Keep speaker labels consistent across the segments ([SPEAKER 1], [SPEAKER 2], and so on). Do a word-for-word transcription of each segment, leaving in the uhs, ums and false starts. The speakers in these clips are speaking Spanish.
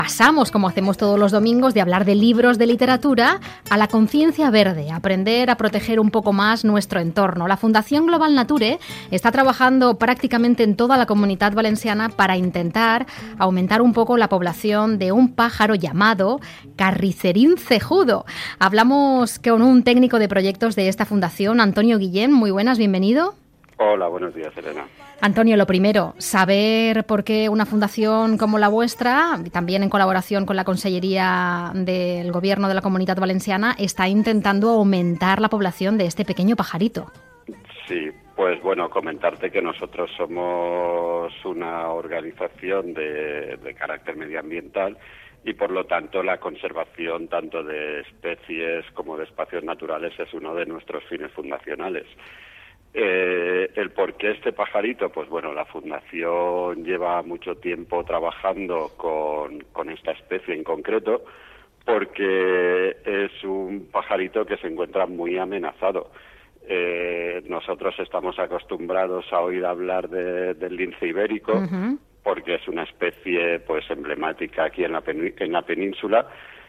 [SPEAKER 1] Pasamos, como hacemos todos los domingos, de hablar de libros de literatura a la conciencia verde, aprender a proteger un poco más nuestro entorno. La Fundación Global Nature está trabajando prácticamente en toda la Comunitat Valenciana para intentar aumentar un poco la población de un pájaro llamado carricerín cejudo. Hablamos con un técnico de proyectos de esta fundación, Antonio Guillén. Muy buenas, bienvenido.
[SPEAKER 2] Hola, buenos días, Elena.
[SPEAKER 1] Antonio, lo primero, saber por qué una fundación como la vuestra, también en colaboración con la Consellería del Gobierno de la Comunitat Valenciana, está intentando aumentar la población de este pequeño pajarito.
[SPEAKER 2] Sí, pues bueno, comentarte que nosotros somos una organización de, de carácter medioambiental y por lo tanto la conservación tanto de especies como de espacios naturales es uno de nuestros fines fundacionales. Eh, el por qué este pajarito, pues bueno, la Fundación lleva mucho tiempo trabajando con, con esta especie en concreto, porque es un pajarito que se encuentra muy amenazado. Eh, nosotros estamos acostumbrados a oír hablar de, del lince ibérico, uh-huh. porque es una especie pues emblemática aquí en la, pen, en la península,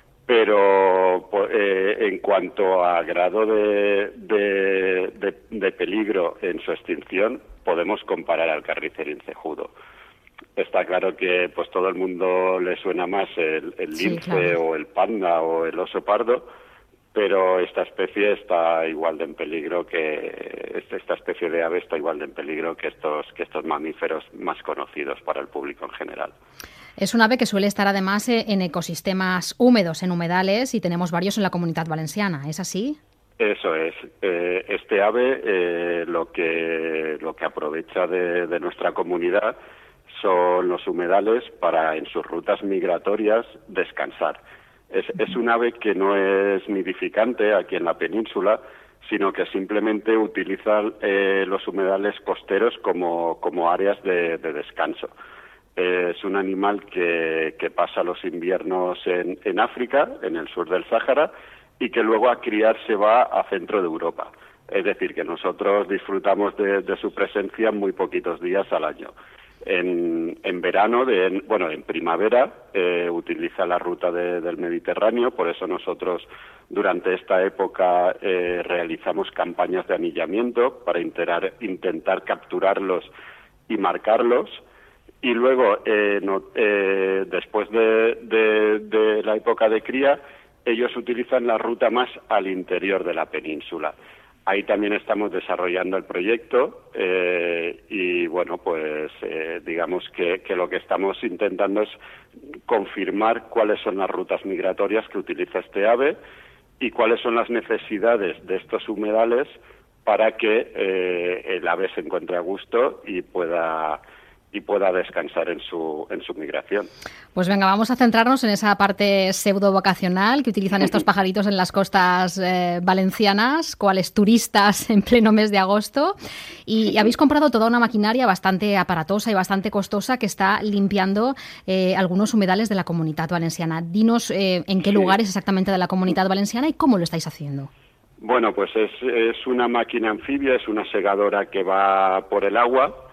[SPEAKER 2] pero eh, en cuanto a grado de, de, de, de peligro en su extinción, podemos comparar al carricerín cejudo. Está claro que pues todo el mundo le suena más el, el lince, sí, claro, o el panda o el oso pardo, pero esta especie está igual de en peligro que esta especie de ave está igual de en peligro que estos que estos mamíferos más conocidos para el público en general.
[SPEAKER 1] Es un ave que suele estar además en ecosistemas húmedos, en humedales, y tenemos varios en la Comunitat Valenciana, ¿es así?
[SPEAKER 2] Eso es. Eh, este ave eh, lo que lo que aprovecha de, de nuestra comunidad son los humedales para en sus rutas migratorias descansar. Es, es un ave que no es nidificante aquí en la península, sino que simplemente utiliza eh, los humedales costeros como, como áreas de, de descanso. Eh, es un animal que, que pasa los inviernos en, en África, en el sur del Sáhara, y que luego a criar se va a centro de Europa. Es decir, que nosotros disfrutamos de, de su presencia muy poquitos días al año. En, en verano, de, en, bueno, en primavera, eh, utiliza la ruta de, del Mediterráneo, por eso nosotros durante esta época eh, realizamos campañas de anillamiento para intentar, intentar capturarlos y marcarlos. Y luego, eh, no, eh, después de, de, de la época de cría, ellos utilizan la ruta más al interior de la península. Ahí también estamos desarrollando el proyecto eh, y, bueno, pues eh, digamos que, que lo que estamos intentando es confirmar cuáles son las rutas migratorias que utiliza este ave y cuáles son las necesidades de estos humedales para que eh, el ave se encuentre a gusto y pueda... y pueda descansar en su en su migración.
[SPEAKER 1] Pues venga, vamos a centrarnos en esa parte pseudo-vocacional que utilizan estos pajaritos en las costas eh, valencianas, cuales turistas en pleno mes de agosto. Y habéis comprado toda una maquinaria bastante aparatosa y bastante costosa que está limpiando eh, algunos humedales de la Comunitat Valenciana. Dinos eh, en qué sí. lugares exactamente de la Comunitat Valenciana y cómo lo estáis haciendo.
[SPEAKER 2] Bueno, pues es, es una máquina anfibia, es una segadora que va por el agua.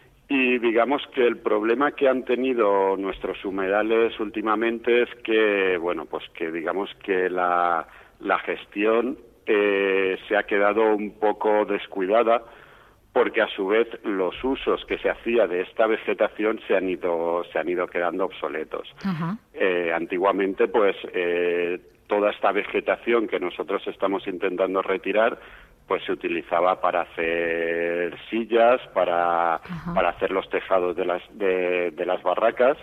[SPEAKER 2] Y digamos que el problema que han tenido nuestros humedales últimamente es que, bueno, pues que digamos que la, la gestión eh, se ha quedado un poco descuidada porque a su vez los usos que se hacía de esta vegetación se han ido se han ido quedando obsoletos. Uh-huh. Eh, antiguamente, pues eh, toda esta vegetación que nosotros estamos intentando retirar pues se utilizaba para hacer sillas, para, uh-huh. para hacer los tejados de las, de, de las barracas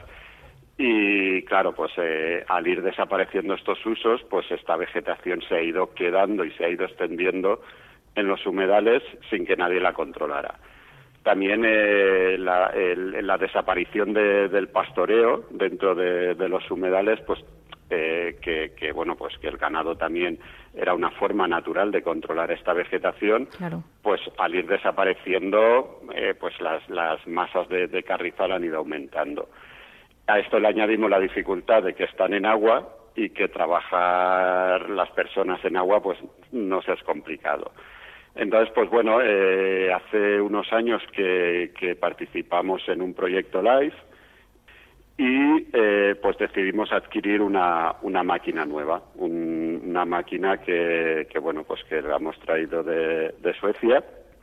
[SPEAKER 2] y claro, pues eh, al ir desapareciendo estos usos, pues esta vegetación se ha ido quedando y se ha ido extendiendo en los humedales sin que nadie la controlara. También eh, la, el, la desaparición de, del pastoreo dentro de, de los humedales, pues eh, que, que bueno, pues que el ganado también era una forma natural de controlar esta vegetación, claro. Pues al ir desapareciendo, eh, pues las, las masas de, de carrizal han ido aumentando. A esto le añadimos la dificultad de que están en agua y que trabajar las personas en agua pues nos es complicado. Entonces, pues bueno, eh, hace unos años que, que participamos en un proyecto LIFE y eh, pues decidimos adquirir una, una máquina nueva, un, una máquina que, que bueno pues que la hemos traído de, de Suecia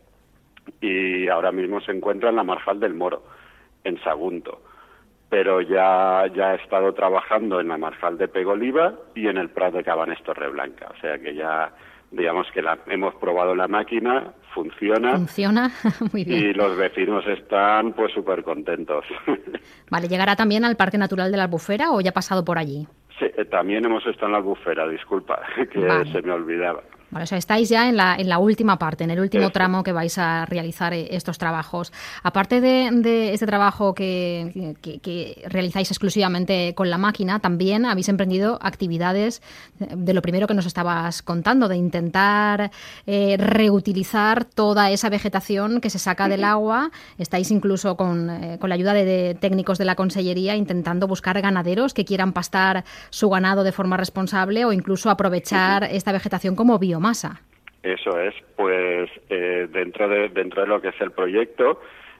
[SPEAKER 2] y ahora mismo se encuentra en la Marjal del Moro, en Sagunto, pero ya ya he estado trabajando en la Marjal de Pegoliva y en el Prat de Cabanes Torreblanca, o sea que ya digamos que la, hemos probado la máquina, funciona.
[SPEAKER 1] Funciona, muy bien.
[SPEAKER 2] Y los vecinos están pues súper contentos.
[SPEAKER 1] Vale, ¿llegará también al Parque Natural de la Albufera o ya ha pasado por allí?
[SPEAKER 2] Sí, también hemos estado en la Albufera, disculpa, que vale. Se me olvidaba.
[SPEAKER 1] Vale, o sea, estáis ya en la, en la última parte, en el último Eso. tramo que vais a realizar estos trabajos. Aparte de, de este trabajo que, que, que realizáis exclusivamente con la máquina, también habéis emprendido actividades de lo primero que nos estabas contando, de intentar eh, reutilizar toda esa vegetación que se saca del agua. Estáis incluso con, eh, con la ayuda de, de técnicos de la Consellería intentando buscar ganaderos que quieran pastar su ganado de forma responsable o incluso aprovechar esta vegetación como biomasa. Masa.
[SPEAKER 2] Eso es, pues eh, dentro de dentro de lo que es el proyecto,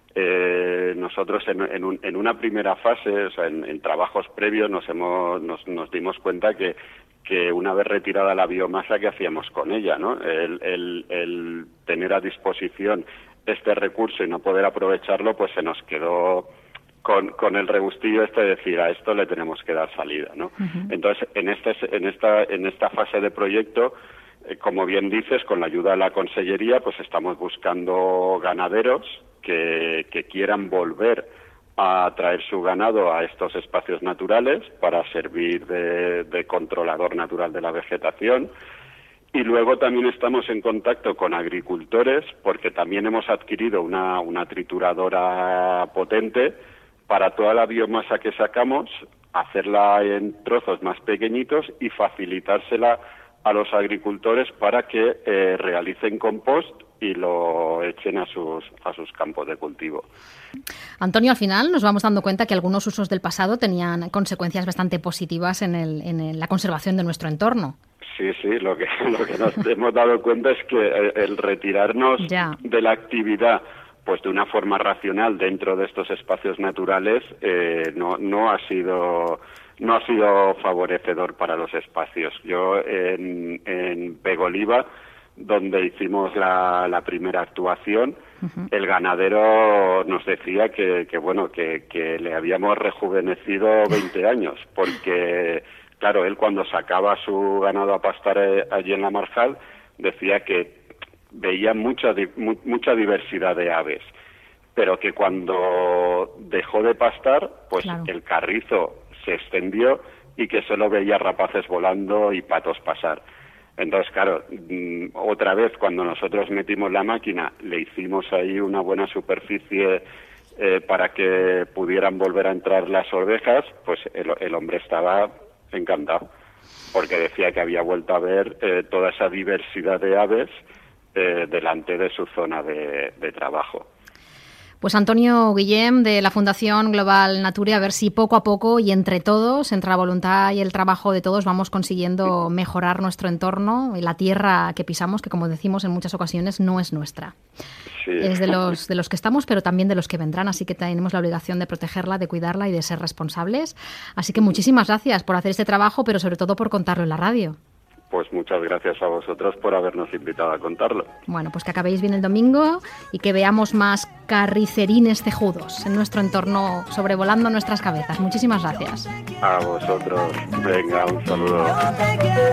[SPEAKER 2] eh, nosotros en, en, un, en una primera fase, o sea, en, en trabajos previos, nos hemos nos, nos dimos cuenta que que una vez retirada la biomasa, ¿qué hacíamos con ella, no? El, el, el tener a disposición este recurso y no poder aprovecharlo, pues se nos quedó con, con el rebustillo este de decir a esto le tenemos que dar salida, ¿no? Uh-huh. Entonces, en este en esta en esta fase de proyecto, como bien dices, con la ayuda de la Consellería, pues estamos buscando ganaderos que, que quieran volver a traer su ganado a estos espacios naturales para servir de, de controlador natural de la vegetación. Y luego también estamos en contacto con agricultores, porque también hemos adquirido una, una trituradora potente para toda la biomasa que sacamos, hacerla en trozos más pequeñitos y facilitársela a los agricultores para que eh, realicen compost y lo echen a sus a sus campos de cultivo.
[SPEAKER 1] Antonio, al final nos vamos dando cuenta que algunos usos del pasado tenían consecuencias bastante positivas en, el, en el, la conservación de nuestro entorno.
[SPEAKER 2] Sí, sí, lo que, lo que nos hemos dado cuenta es que el, el retirarnos ya. de la actividad pues de una forma racional dentro de estos espacios naturales eh, no, no ha sido... no ha sido favorecedor para los espacios. Yo en, en Pegoliva, donde hicimos la, la primera actuación, uh-huh. el ganadero nos decía que, que bueno, que, que le habíamos rejuvenecido veinte años, porque, claro, él cuando sacaba su ganado a pastar allí en la Marjal, decía que veía mucha, mucha diversidad de aves, pero que cuando dejó de pastar, pues claro. el carrizo se extendió y que solo veía rapaces volando y patos pasar. Entonces, claro, otra vez cuando nosotros metimos la máquina, le hicimos ahí una buena superficie eh, para que pudieran volver a entrar las ovejas, pues el, el hombre estaba encantado, porque decía que había vuelto a ver eh, toda esa diversidad de aves eh, delante de su zona de, de trabajo.
[SPEAKER 1] Pues Antonio Guillem, de la Fundación Global Nature, a ver si poco a poco y entre todos, entre la voluntad y el trabajo de todos, vamos consiguiendo mejorar nuestro entorno y la tierra que pisamos, que como decimos en muchas ocasiones no es nuestra. Sí. Es de los, de los que estamos, pero también de los que vendrán, así que tenemos la obligación de protegerla, de cuidarla y de ser responsables. Así que muchísimas gracias por hacer este trabajo, pero sobre todo por contarlo en la radio.
[SPEAKER 2] Pues muchas gracias a vosotros por habernos invitado a contarlo.
[SPEAKER 1] Bueno, pues que acabéis bien el domingo y que veamos más carricerines cejudos en nuestro entorno sobrevolando nuestras cabezas. Muchísimas gracias.
[SPEAKER 2] A vosotros. Venga, un saludo.